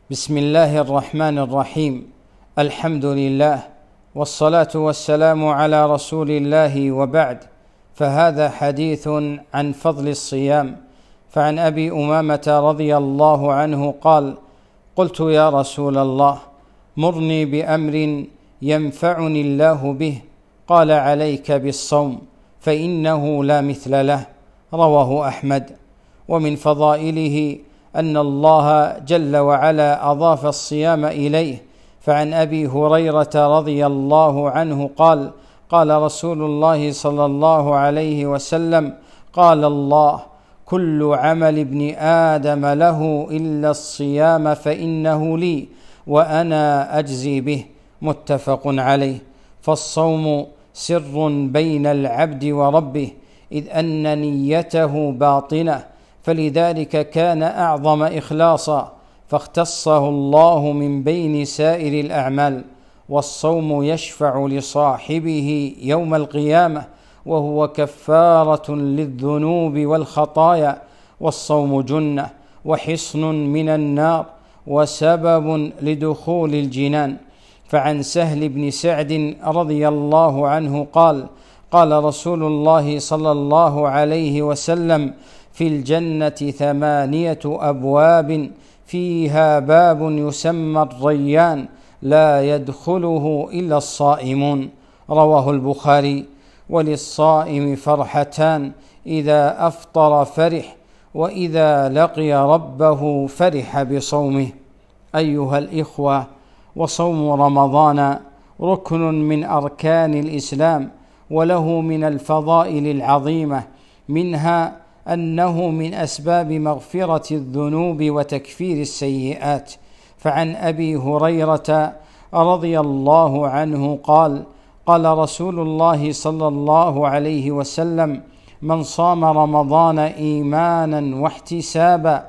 بسم الله الرحمن الرحيم. الحمد لله والصلاة والسلام على رسول الله، وبعد، فهذا حديث عن فضل الصيام. فعن أبي أمامة رضي الله عنه قال: قلت يا رسول الله، مرني بأمر ينفعني الله به. قال: عليك بالصوم فإنه لا مثل له. رواه أحمد. ومن فضائله أن الله جل وعلا أضاف الصيام إليه. فعن أبي هريرة رضي الله عنه قال: قال رسول الله صلى الله عليه وسلم: قال الله: كل عمل ابن آدم له إلا الصيام فإنه لي وأنا أجزي به. متفق عليه. فالصوم سر بين العبد وربه، إذ أن نيته باطنة، فلذلك كان أعظم إخلاصا، فاختصه الله من بين سائر الأعمال. والصوم يشفع لصاحبه يوم القيامة، وهو كفارة للذنوب والخطايا. والصوم جنة وحصن من النار وسبب لدخول الجنان. فعن سهل بن سعد رضي الله عنه قال: قال رسول الله صلى الله عليه وسلم: في الجنة 8 أبواب، فيها باب يسمى الريان، لا يدخله إلا الصائمون. رواه البخاري. وللصائم فرحتان: إذا أفطر فرح، وإذا لقي ربه فرح بصومه. أيها الإخوة، وصوم رمضان ركن من أركان الإسلام، وله من الفضائل العظيمة، منها أنه من أسباب مغفرة الذنوب وتكفير السيئات. فعن أبي هريرة رضي الله عنه قال: قال رسول الله صلى الله عليه وسلم: من صام رمضان إيمانا واحتسابا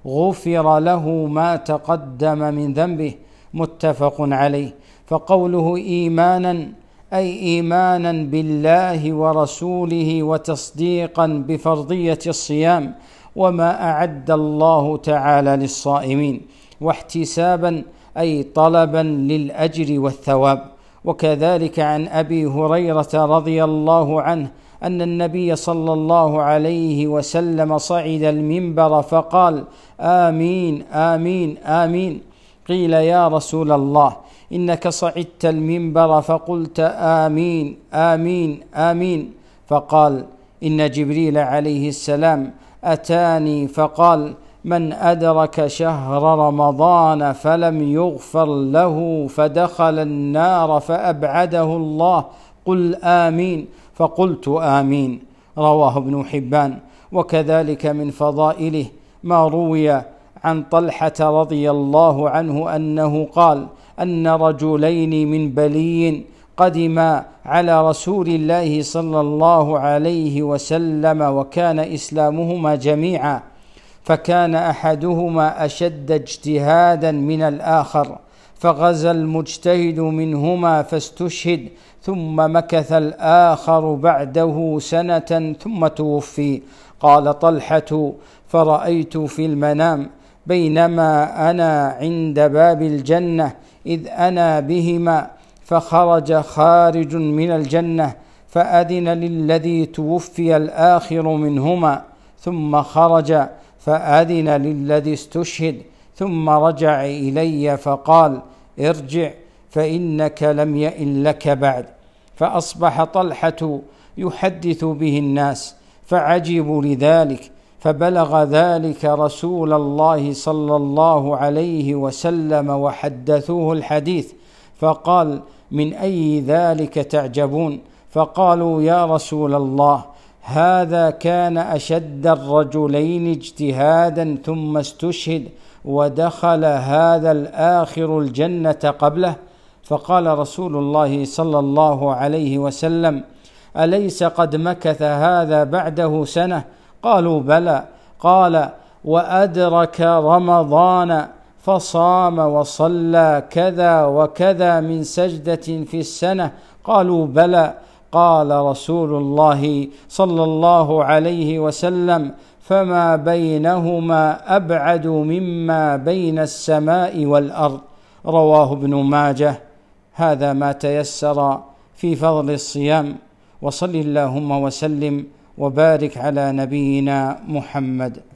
غفر له ما تقدم من ذنبه. متفق عليه. فقوله إيمانا أي إيمانا بالله ورسوله، وتصديقا بفرضية الصيام وما أعد الله تعالى للصائمين، واحتسابا أي طلبا للأجر والثواب. وكذلك عن أبي هريرة رضي الله عنه أن النبي صلى الله عليه وسلم صعد المنبر فقال: آمين آمين آمين. قيل: يا رسول الله، إنك صعدت المنبر فقلت آمين آمين آمين. فقال: إن جبريل عليه السلام أتاني فقال: من أدرك شهر رمضان فلم يغفر له فدخل النار فأبعده الله، قل آمين. فقلت آمين. رواه ابن حبان. وكذلك من فضائله ما روي عن طلحة رضي الله عنه أنه قال: أن رجلين من بلي قدما على رسول الله صلى الله عليه وسلم، وكان إسلامهما جميعا، فكان أحدهما أشد اجتهادا من الآخر، فغزا المجتهد منهما فاستشهد، ثم مكث الآخر بعده سنة ثم توفي. قال طلحة: فرأيت في المنام بينما أنا عند باب الجنة إذ أنا بهما، فخرج خارج من الجنة فأذن للذي توفي الآخر منهما، ثم خرج فأذن للذي استشهد، ثم رجع إلي فقال: ارجع فإنك لم يئن لك بعد. فأصبح طلحة يحدث به الناس فعجبوا لذلك، فبلغ ذلك رسول الله صلى الله عليه وسلم وحدثوه الحديث، فقال: من أي ذلك تعجبون؟ فقالوا: يا رسول الله، هذا كان أشد الرجلين اجتهادا ثم استشهد، ودخل هذا الآخر الجنة قبله. فقال رسول الله صلى الله عليه وسلم: أليس قد مكث هذا بعده سنة؟ قالوا: بلى. قال: وأدرك رمضان فصام وصلى كذا وكذا من سجدة في السنة؟ قالوا: بلى. قال رسول الله صلى الله عليه وسلم: فما بينهما أبعد مما بين السماء والأرض. رواه ابن ماجه. هذا ما تيسر في فضل الصيام، وصل اللهم وسلم وبارك على نبينا محمد.